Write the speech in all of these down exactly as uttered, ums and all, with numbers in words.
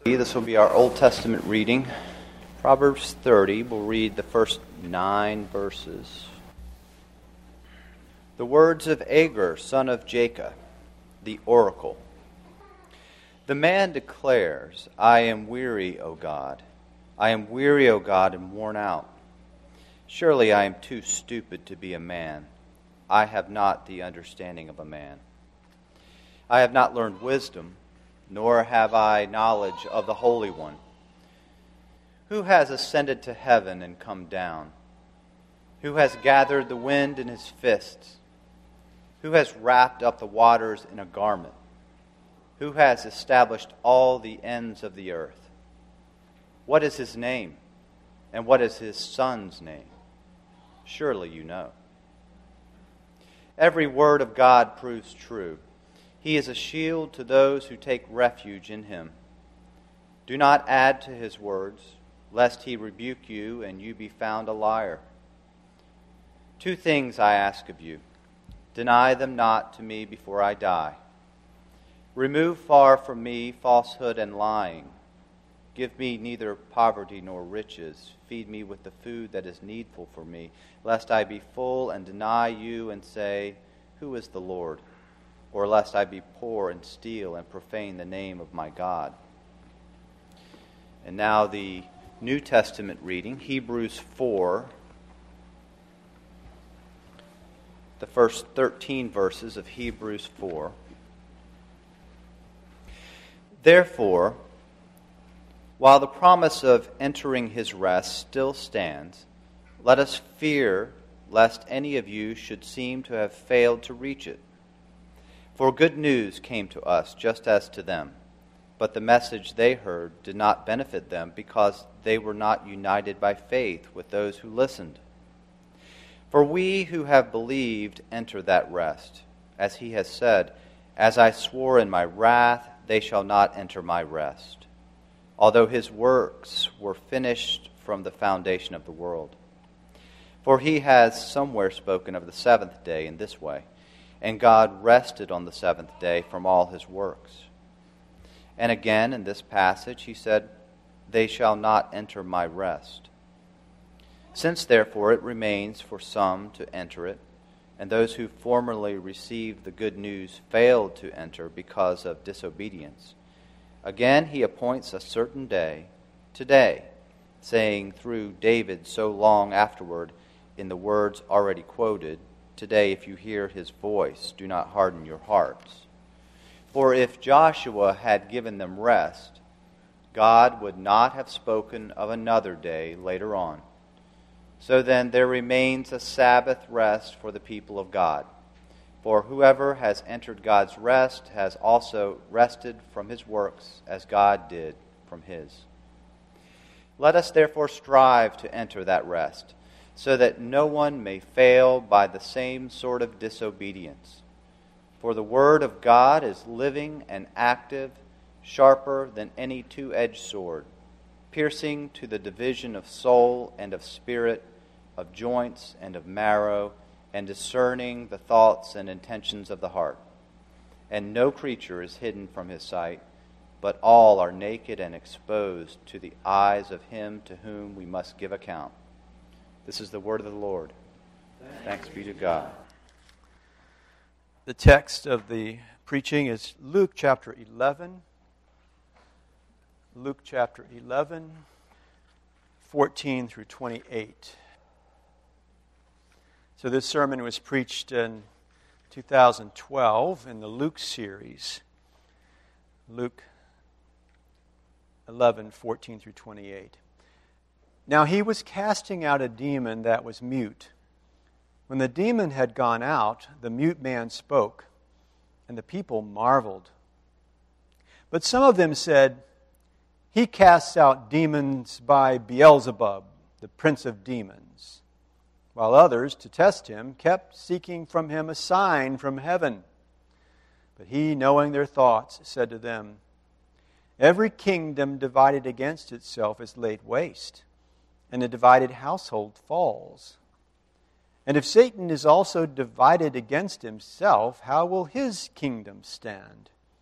This will be our Old Testament reading. Proverbs thirty, we'll read the first nine verses. The words of Agur, son of Jacob, the oracle. The man declares, I am weary, O God. I am weary, O God, and worn out. Surely I am too stupid to be a man. I have not the understanding of a man. I have not learned wisdom, nor have I knowledge of the Holy One. Who has ascended to heaven and come down? Who has gathered the wind in his fists? Who has wrapped up the waters in a garment? Who has established all the ends of the earth? What is his name? And what is his son's name? Surely you know. Every word of God proves true. He is a shield to those who take refuge in him. Do not add to his words, lest he rebuke you and you be found a liar. Two things I ask of you. Deny them not to me before I die. Remove far from me falsehood and lying. Give me neither poverty nor riches. Feed me with the food that is needful for me, lest I be full and deny you and say, Who is the Lord? Or lest I be poor and steal and profane the name of my God. And now the New Testament reading, Hebrews four, the first thirteen verses of Hebrews four. Therefore, while the promise of entering his rest still stands, let us fear lest any of you should seem to have failed to reach it. For good news came to us just as to them, but the message they heard did not benefit them because they were not united by faith with those who listened. For we who have believed enter that rest, as he has said, As I swore in my wrath, they shall not enter my rest, although his works were finished from the foundation of the world. For he has somewhere spoken of the seventh day in this way, and God rested on the seventh day from all his works. And again in this passage he said, They shall not enter my rest. Since therefore it remains for some to enter it, and those who formerly received the good news failed to enter because of disobedience, again he appoints a certain day, today, saying through David so long afterward in the words already quoted, Today, if you hear his voice, do not harden your hearts. For if Joshua had given them rest, God would not have spoken of another day later on. So then there remains a Sabbath rest for the people of God. For whoever has entered God's rest has also rested from his works as God did from his. Let us therefore strive to enter that rest, so that no one may fail by the same sort of disobedience. For the word of God is living and active, sharper than any two-edged sword, piercing to the division of soul and of spirit, of joints and of marrow, and discerning the thoughts and intentions of the heart. And no creature is hidden from his sight, but all are naked and exposed to the eyes of him to whom we must give account. This is the word of the Lord. Thanks be to God. The text of the preaching is Luke chapter eleven. Luke chapter eleven, fourteen through twenty-eight. So this sermon was preached in two thousand twelve in the Luke series. Luke eleven, fourteen through twenty-eight. Now he was casting out a demon that was mute. When the demon had gone out, the mute man spoke, and the people marveled. But some of them said, He casts out demons by Beelzebub, the prince of demons. While others, to test him, kept seeking from him a sign from heaven. But he, knowing their thoughts, said to them, Every kingdom divided against itself is laid waste, and a divided household falls. And if Satan is also divided against himself, how will his kingdom stand?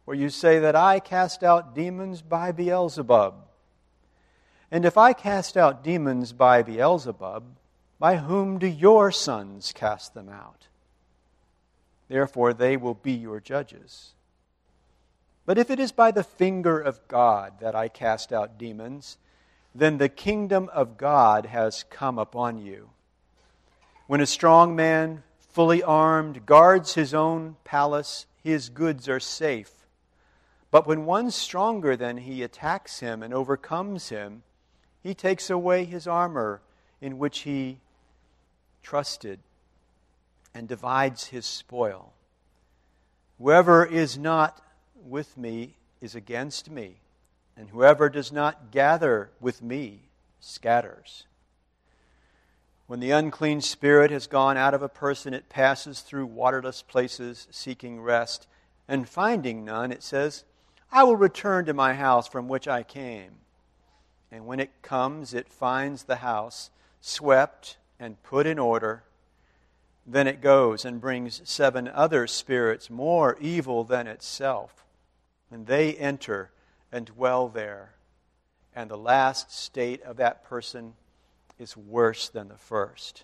where you say that I cast out demons by Beelzebub? And if I cast out demons by Beelzebub, by whom do your sons cast them out? Therefore they will be your judges. But if it is by the finger of God that I cast out demons, then the kingdom of God has come upon you. When a strong man, fully armed, guards his own palace, his goods are safe. But when one stronger than he attacks him and overcomes him, he takes away his armor in which he trusted and divides his spoil. Whoever is not with me is against me, and whoever does not gather with me scatters. When the unclean spirit has gone out of a person, it passes through waterless places seeking rest, and finding none, it says, I will return to my house from which I came. And when it comes, it finds the house swept and put in order. Then it goes and brings seven other spirits more evil than itself, and they enter and dwell there. And the last state of that person is worse than the first.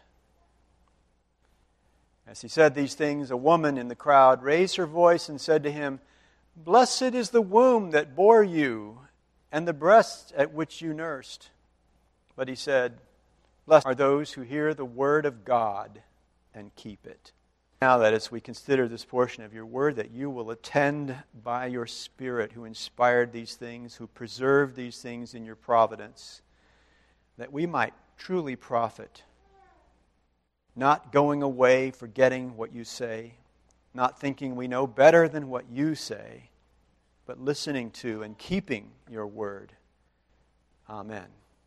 As he said these things, a woman in the crowd raised her voice and said to him, Blessed is the womb that bore you, and the breasts at which you nursed. But he said, Blessed are those who hear the word of God and keep it. Now that as we consider this portion of your word, that you will attend by your Spirit who inspired these things, who preserved these things in your providence, that we might truly profit, not going away forgetting what you say, not thinking we know better than what you say, but listening to and keeping your word. Amen.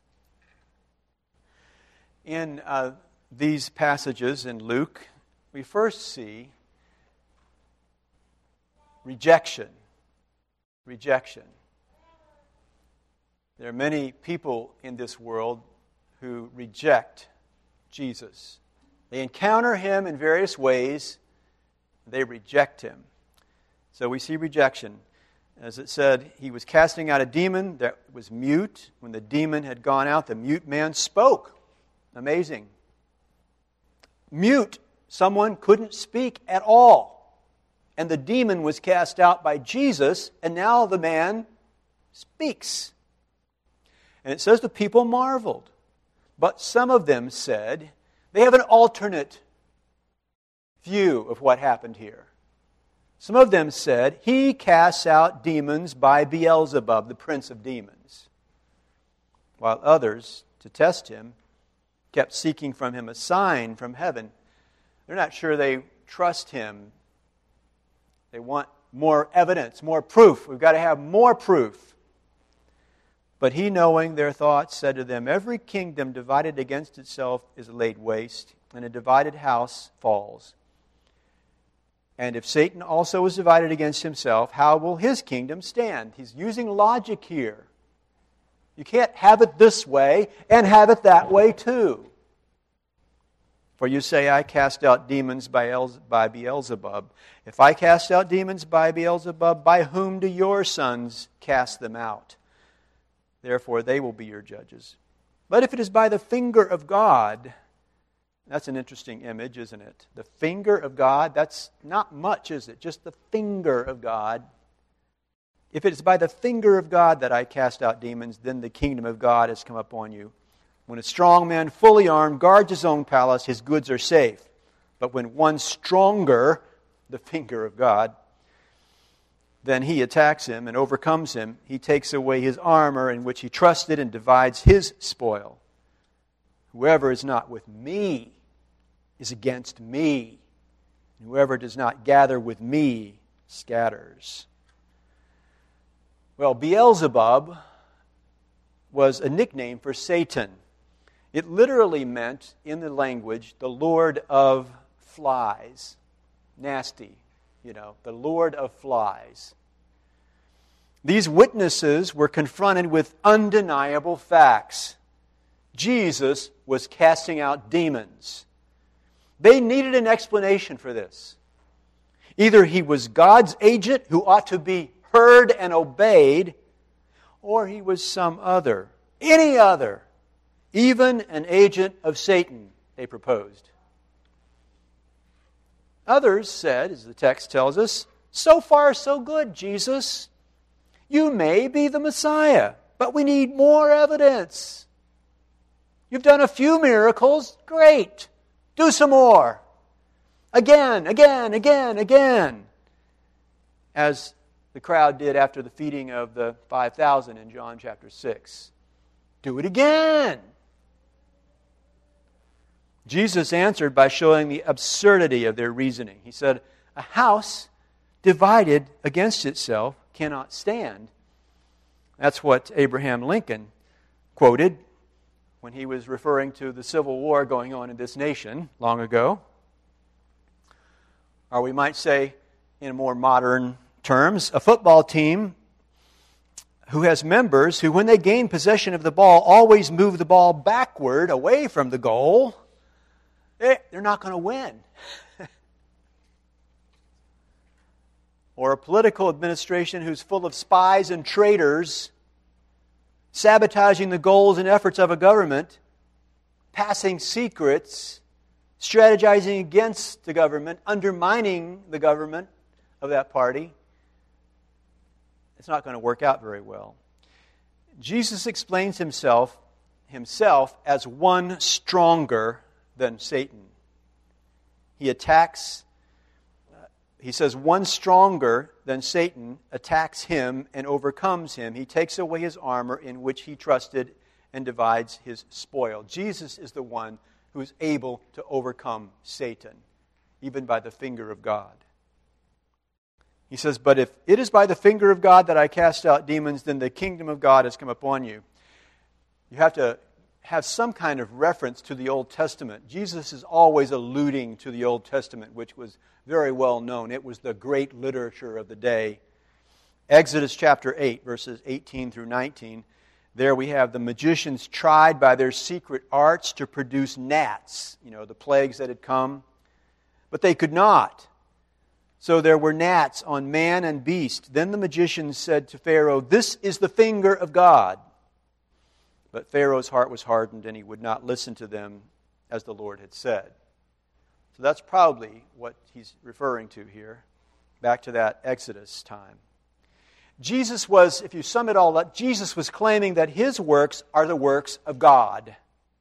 In uh, these passages in Luke, we first see rejection. Rejection. There are many people in this world who reject Jesus. They encounter him in various ways. They reject him. So we see rejection. As it said, he was casting out a demon that was mute. When the demon had gone out, the mute man spoke. Amazing. Mute. Someone couldn't speak at all. And the demon was cast out by Jesus, and now the man speaks. And it says the people marveled. But some of them said, they have an alternate view of what happened here. Some of them said, he casts out demons by Beelzebub, the prince of demons. While others, to test him, kept seeking from him a sign from heaven. They're not sure they trust him. They want more evidence, more proof. We've got to have more proof. But he, knowing their thoughts, said to them, Every kingdom divided against itself is laid waste, and a divided house falls. And if Satan also is divided against himself, how will his kingdom stand? He's using logic here. You can't have it this way and have it that way too. For you say, I cast out demons by, El- by Beelzebub. If I cast out demons by Beelzebub, by whom do your sons cast them out? Therefore they will be your judges. But if it is by the finger of God, that's an interesting image, isn't it? The finger of God, that's not much, is it? Just the finger of God. If it is by the finger of God that I cast out demons, then the kingdom of God has come upon you. When a strong man, fully armed, guards his own palace, his goods are safe. But when one stronger, the finger of God, then he attacks him and overcomes him, he takes away his armor in which he trusted and divides his spoil. Whoever is not with me is against me. And whoever does not gather with me scatters. Well, Beelzebub was a nickname for Satan. It literally meant, in the language, the Lord of flies. Nasty, you know, the Lord of flies. These witnesses were confronted with undeniable facts. Jesus was casting out demons. They needed an explanation for this. Either he was God's agent who ought to be heard and obeyed, or he was some other, any other, even an agent of Satan, they proposed. Others said, as the text tells us, so far so good, Jesus. You may be the Messiah, but we need more evidence. You've done a few miracles, great. Do some more. Again, again, again, again. As the crowd did after the feeding of the five thousand in John chapter six. Do it again. Jesus answered by showing the absurdity of their reasoning. He said, a house divided against itself cannot stand. That's what Abraham Lincoln quoted when he was referring to the Civil War going on in this nation long ago. Or we might say, in more modern terms, a football team who has members who, when they gain possession of the ball, always move the ball backward away from the goal. They're not going to win. Or a political administration who's full of spies and traitors, sabotaging the goals and efforts of a government, passing secrets, strategizing against the government, undermining the government of that party. It's not going to work out very well. Jesus explains himself, himself as one stronger than Satan. He attacks, uh, he says, one stronger than Satan attacks him and overcomes him. He takes away his armor in which he trusted and divides his spoil. Jesus is the one who is able to overcome Satan, even by the finger of God. He says, but if it is by the finger of God that I cast out demons, then the kingdom of God has come upon you. You have to have some kind of reference to the Old Testament. Jesus is always alluding to the Old Testament, which was very well known. It was the great literature of the day. Exodus chapter eight, verses eighteen through nineteen. There we have the magicians tried by their secret arts to produce gnats, you know, the plagues that had come. But they could not. So there were gnats on man and beast. Then the magicians said to Pharaoh, this is the finger of God. But Pharaoh's heart was hardened, and he would not listen to them as the Lord had said. So that's probably what he's referring to here, back to that Exodus time. Jesus was, if you sum it all up, Jesus was claiming that his works are the works of God,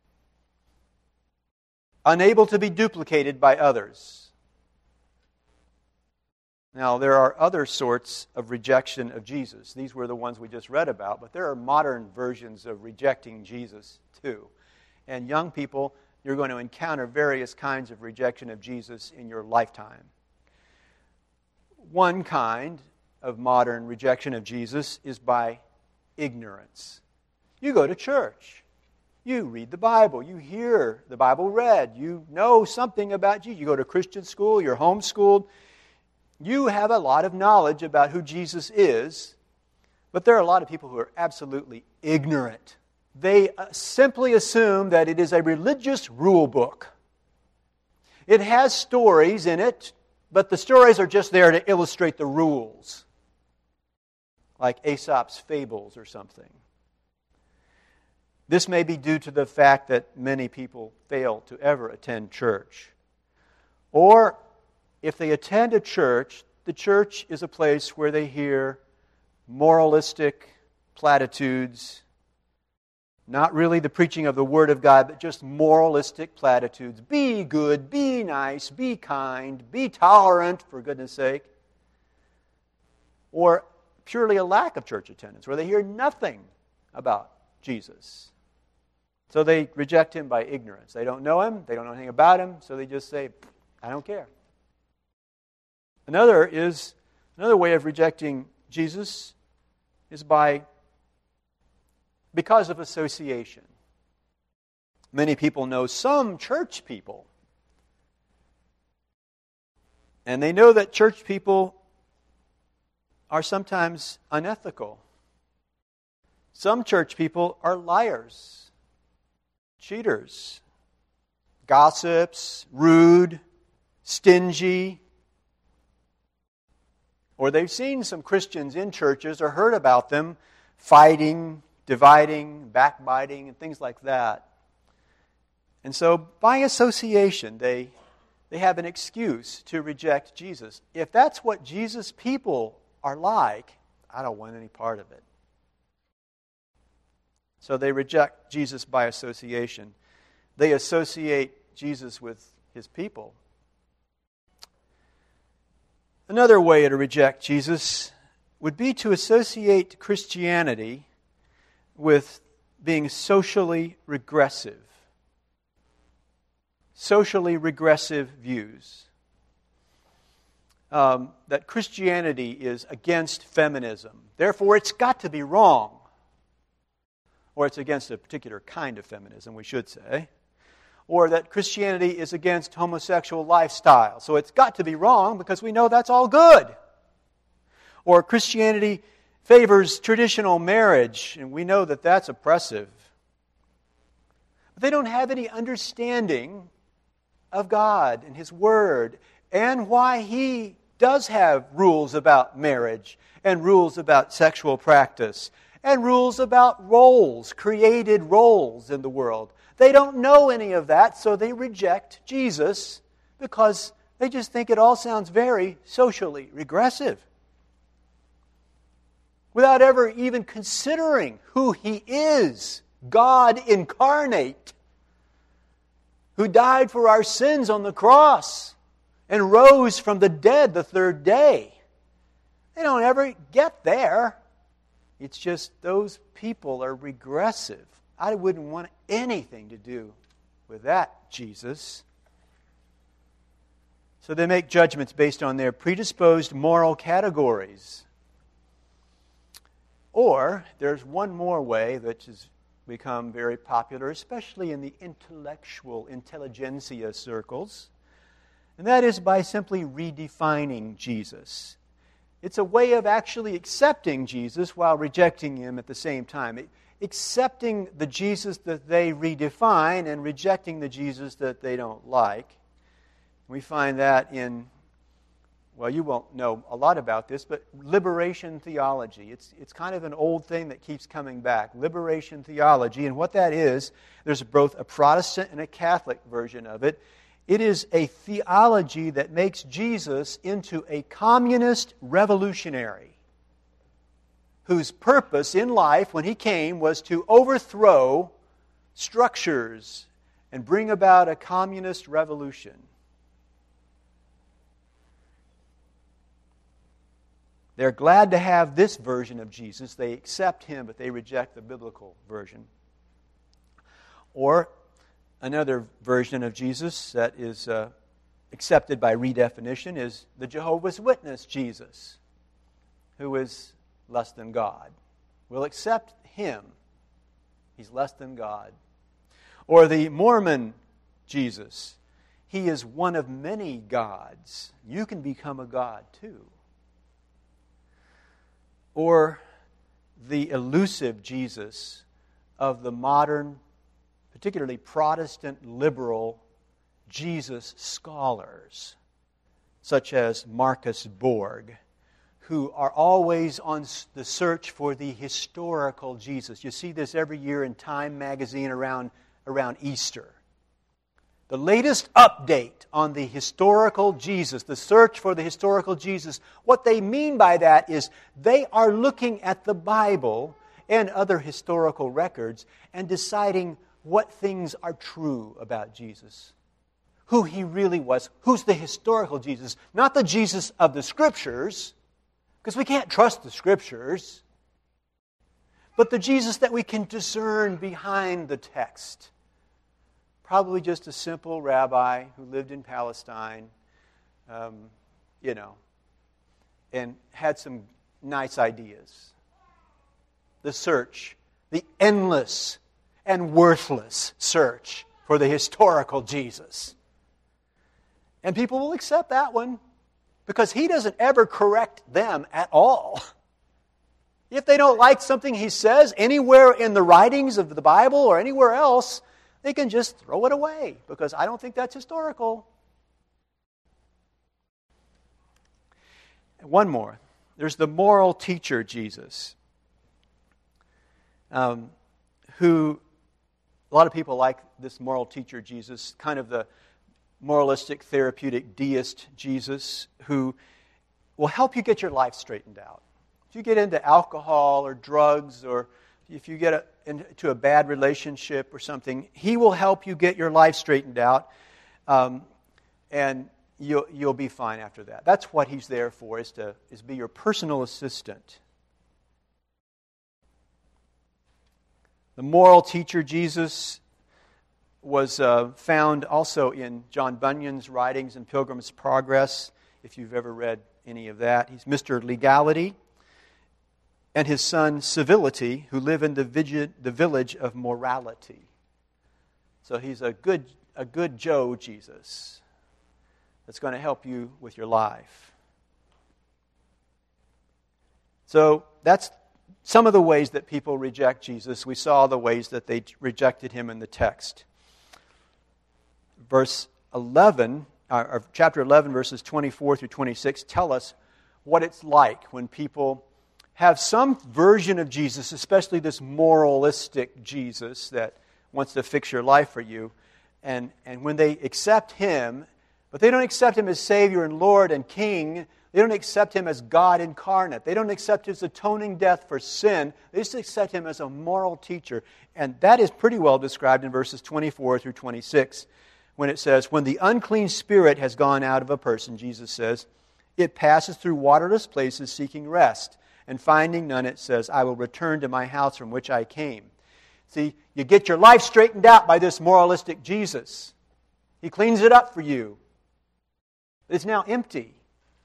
unable to be duplicated by others. Now, there are other sorts of rejection of Jesus. These were the ones we just read about, but there are modern versions of rejecting Jesus too. And young people, you're going to encounter various kinds of rejection of Jesus in your lifetime. One kind of modern rejection of Jesus is by ignorance. You go to church. You read the Bible. You hear the Bible read. You know something about Jesus. You go to Christian school. You're homeschooled. You have a lot of knowledge about who Jesus is, but there are a lot of people who are absolutely ignorant. They simply assume that it is a religious rule book. It has stories in it, but the stories are just there to illustrate the rules, like Aesop's fables or something. This may be due to the fact that many people fail to ever attend church. Or if they attend a church, the church is a place where they hear moralistic platitudes, not really the preaching of the Word of God, but just moralistic platitudes. Be good, be nice, be kind, be tolerant, for goodness sake. Or purely a lack of church attendance, where they hear nothing about Jesus. So they reject him by ignorance. They don't know him, they don't know anything about him, so they just say, I don't care. Another is another way of rejecting Jesus is by because of association. Many people know some church people, and they know that church people are sometimes unethical. Some church people are liars, cheaters, gossips, rude, stingy. Or they've seen some Christians in churches or heard about them fighting, dividing, backbiting, and things like that. And so, by association, they, they have an excuse to reject Jesus. If that's what Jesus' people are like, I don't want any part of it. So they reject Jesus by association. They associate Jesus with his people. Another way to reject Jesus would be to associate Christianity with being socially regressive. Socially regressive views. Um, that Christianity is against feminism. Therefore, it's got to be wrong. Or it's against a particular kind of feminism, we should say. Or that Christianity is against homosexual lifestyle. So it's got to be wrong because we know that's all good. Or Christianity favors traditional marriage, and we know that that's oppressive. But they don't have any understanding of God and His Word and why He does have rules about marriage and rules about sexual practice and rules about roles, created roles in the world. They don't know any of that, so they reject Jesus because they just think it all sounds very socially regressive. Without ever even considering who He is, God incarnate, who died for our sins on the cross and rose from the dead the third day. They don't ever get there. It's just those people are regressive. I wouldn't want anything to do with that Jesus. So they make judgments based on their predisposed moral categories. Or there's one more way which has become very popular, especially in the intellectual intelligentsia circles, and that is by simply redefining Jesus. It's a way of actually accepting Jesus while rejecting Him at the same time. Accepting the Jesus that they redefine and rejecting the Jesus that they don't like. We find that in, well, you won't know a lot about this, but liberation theology. It's, it's kind of an old thing that keeps coming back. Liberation theology, and what that is, there's both a Protestant and a Catholic version of it. It is a theology that makes Jesus into a communist revolutionary whose purpose in life when He came was to overthrow structures and bring about a communist revolution. They're glad to have this version of Jesus. They accept Him, but they reject the biblical version. Or another version of Jesus that is uh, accepted by redefinition is the Jehovah's Witness Jesus, who is less than God. We'll accept Him. He's less than God. Or the Mormon Jesus. He is one of many gods. You can become a god too. Or the elusive Jesus of the modern, particularly Protestant liberal Jesus scholars, such as Marcus Borg, who are always on the search for the historical Jesus. You see this every year in Time magazine around, around Easter. The latest update on the historical Jesus, the search for the historical Jesus, what they mean by that is they are looking at the Bible and other historical records and deciding what things are true about Jesus. Who He really was. Who's the historical Jesus? Not the Jesus of the Scriptures, because we can't trust the Scriptures, but the Jesus that we can discern behind the text. Probably just a simple rabbi who lived in Palestine, um, you know, and had some nice ideas. The search, the endless and worthless search for the historical Jesus. And people will accept that one because He doesn't ever correct them at all. If they don't like something He says anywhere in the writings of the Bible or anywhere else, they can just throw it away because I don't think that's historical. One more. there's the moral teacher, Jesus, um, who, a lot of people like this moral teacher, Jesus, kind of the moralistic, therapeutic, deist Jesus, who will help you get your life straightened out. If you get into alcohol or drugs, or if you get a, into a bad relationship or something, he will help you get your life straightened out, um, and you'll, you'll be fine after that. That's what he's there for, is to is be your personal assistant. The moral teacher, Jesus, was uh, found also in John Bunyan's writings in Pilgrim's Progress, if you've ever read any of that. He's Mister Legality, and his son Civility, who live in the, vigid, the village of morality. So he's a good, a good Joe Jesus that's going to help you with your life. So that's some of the ways that people reject Jesus. We saw the ways that they rejected him in the text. Verse eleven, or chapter eleven, verses twenty-four through twenty-six, tell us what it's like when people have some version of Jesus, especially this moralistic Jesus that wants to fix your life for you, and, and when they accept him, but they don't accept him as Savior and Lord and King. They don't accept him as God incarnate. They don't accept his atoning death for sin. They just accept him as a moral teacher. And that is pretty well described in verses twenty-four through twenty-six, when it says, when the unclean spirit has gone out of a person, Jesus says, it passes through waterless places seeking rest. And finding none, it says, I will return to my house from which I came. See, you get your life straightened out by this moralistic Jesus. He cleans it up for you. It's now empty.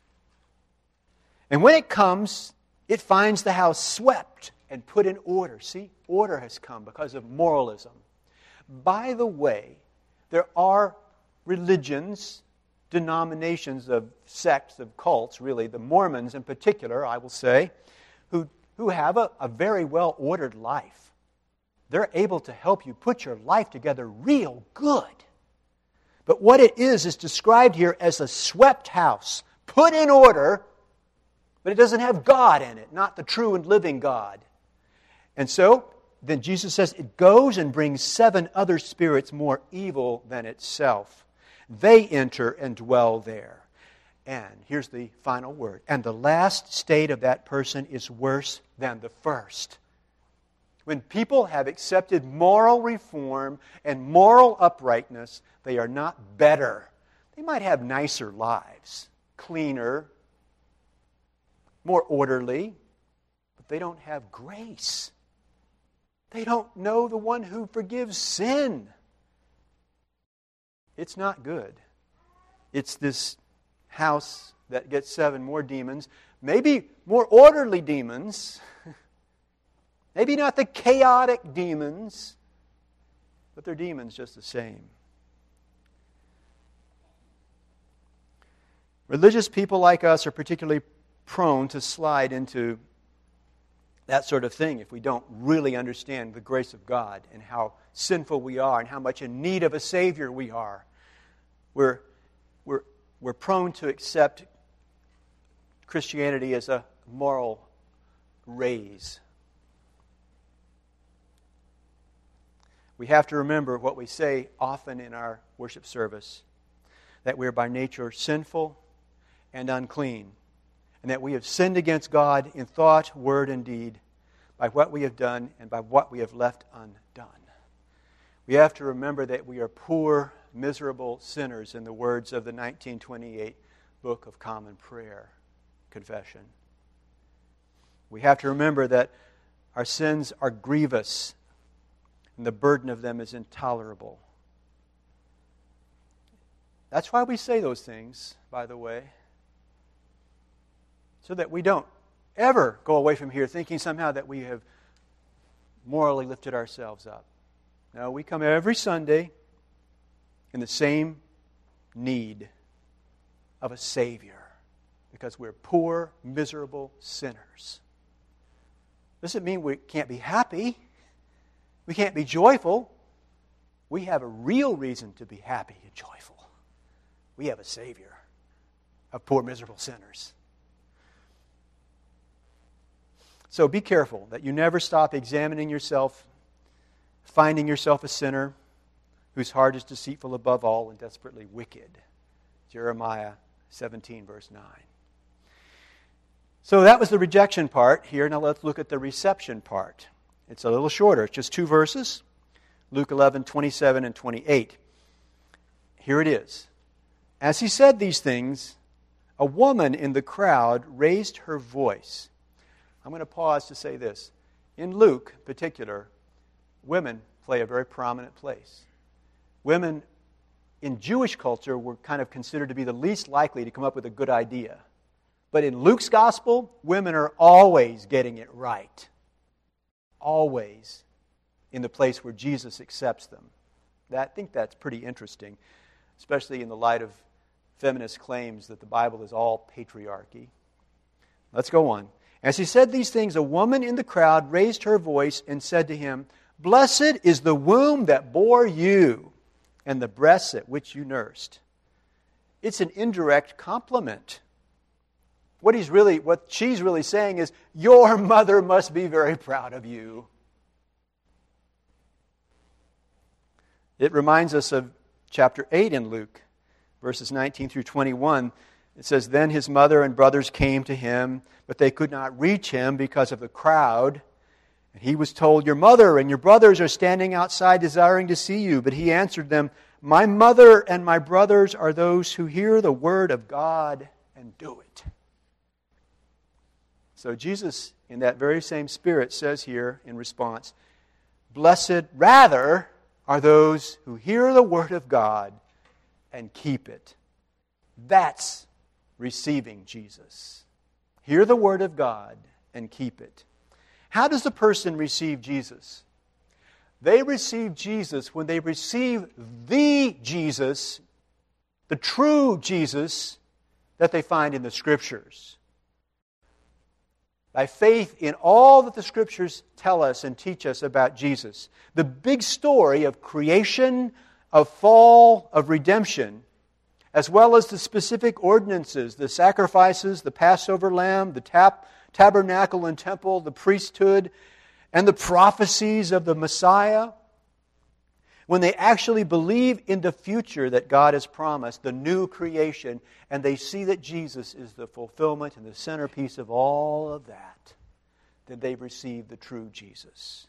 And when it comes, it finds the house swept and put in order. See, order has come because of moralism. By the way, there are religions, denominations of sects, of cults, really, the Mormons in particular, I will say, who, who have a, a very well-ordered life. They're able to help you put your life together real good. But what it is is described here as a swept house, put in order, but it doesn't have God in it, not the true and living God. And so, then Jesus says, it goes and brings seven other spirits more evil than itself. They enter and dwell there. And here's the final word. And the last state of that person is worse than the first. When people have accepted moral reform and moral uprightness, they are not better. They might have nicer lives, cleaner, more orderly, but they don't have grace. They don't know the one who forgives sin. It's not good. It's this house that gets seven more demons, maybe more orderly demons, maybe not the chaotic demons, but they're demons just the same. Religious people like us are particularly prone to slide into that sort of thing if we don't really understand the grace of God and how sinful we are and how much in need of a Savior we are. We're, we're, we're prone to accept Christianity as a moral raise. We have to remember what we say often in our worship service, that we're by nature sinful and unclean, and that we have sinned against God in thought, word, and deed by what we have done and by what we have left undone. We have to remember that we are poor, miserable sinners in the words of the nineteen twenty-eight Book of Common Prayer Confession. We have to remember that our sins are grievous and the burden of them is intolerable. That's why we say those things, by the way, so that we don't ever go away from here thinking somehow that we have morally lifted ourselves up. No, we come every Sunday in the same need of a Savior because we're poor, miserable sinners. Doesn't mean we can't be happy. We can't be joyful. We have a real reason to be happy and joyful. We have a Savior of poor, miserable sinners. So be careful that you never stop examining yourself, finding yourself a sinner whose heart is deceitful above all and desperately wicked. Jeremiah seventeen, verse nine. So that was the rejection part. Here, now let's look at the reception part. It's a little shorter. It's just two verses. Luke eleven, twenty-seven and twenty-eight. Here it is. As he said these things, a woman in the crowd raised her voice. I'm going to pause to say this. In Luke, in particular, women play a very prominent place. Women in Jewish culture were kind of considered to be the least likely to come up with a good idea. But in Luke's gospel, women are always getting it right. Always in the place where Jesus accepts them. That, I think that's pretty interesting, especially in the light of feminist claims that the Bible is all patriarchy. Let's go on. As he said these things, a woman in the crowd raised her voice and said to him, "Blessed is the womb that bore you and the breasts at which you nursed." It's an indirect compliment. What he's really, what she's really saying is, your mother must be very proud of you. It reminds us of chapter eight in Luke, verses nineteen through twenty-one. It says, "Then his mother and brothers came to him, but they could not reach him because of the crowd. And he was told, 'Your mother and your brothers are standing outside desiring to see you.' But he answered them, 'My mother and my brothers are those who hear the word of God and do it.'" So Jesus, in that very same spirit, says here in response, "Blessed rather are those who hear the word of God and keep it." That's receiving Jesus. Hear the word of God and keep it. How does a person receive Jesus? They receive Jesus when they receive the Jesus, the true Jesus that they find in the Scriptures. By faith in all that the Scriptures tell us and teach us about Jesus. The big story of creation, of fall, of redemption, as well as the specific ordinances, the sacrifices, the Passover lamb, the tab- tabernacle and temple, the priesthood, and the prophecies of the Messiah. When they actually believe in the future that God has promised, the new creation, and they see that Jesus is the fulfillment and the centerpiece of all of that, then they've received the true Jesus.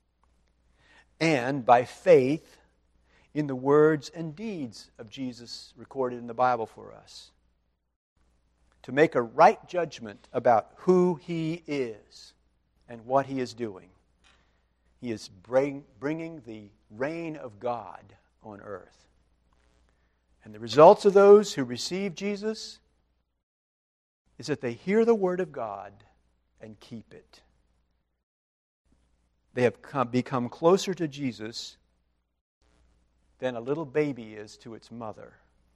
And by faith in the words and deeds of Jesus recorded in the Bible for us, to make a right judgment about who He is and what He is doing. He is bring, bringing the reign of God on earth. And the results of those who receive Jesus is that they hear the Word of God and keep it. They have come, become closer to Jesus than a little baby is to its mother.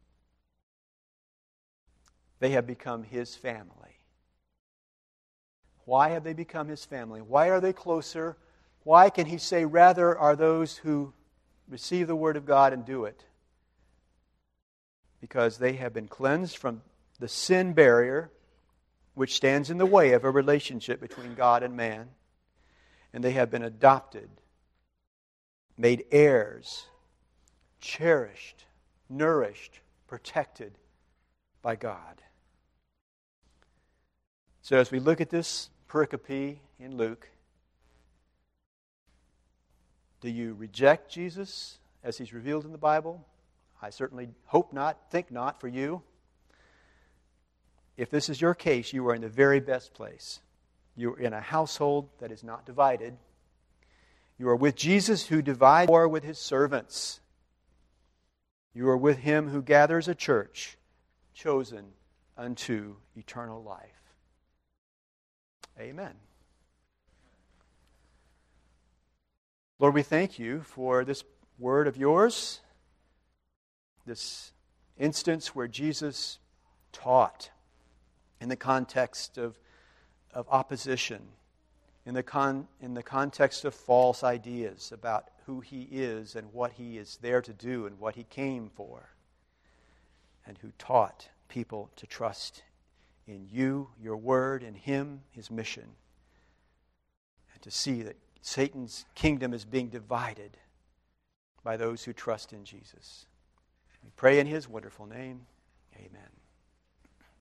They have become His family. Why have they become His family? Why are they closer? Why can He say, rather are those who receive the Word of God and do it? Because they have been cleansed from the sin barrier which stands in the way of a relationship between God and man. And they have been adopted, made heirs, cherished, nourished, protected by God. So as we look at this pericope in Luke, do you reject Jesus as He's revealed in the Bible? I certainly hope not, think not for you. If this is your case, you are in the very best place. You are in a household that is not divided. You are with Jesus who divides war with His servants. You are with Him who gathers a church chosen unto eternal life. Amen. Lord, we thank You for this word of Yours, this instance where Jesus taught in the context of, of opposition, in the, con, in the context of false ideas about who He is and what He is there to do and what He came for, and who taught people to trust in You, Your Word, and Him, His mission. to see that Satan's kingdom is being divided by those who trust in Jesus. We pray in his wonderful name. Amen.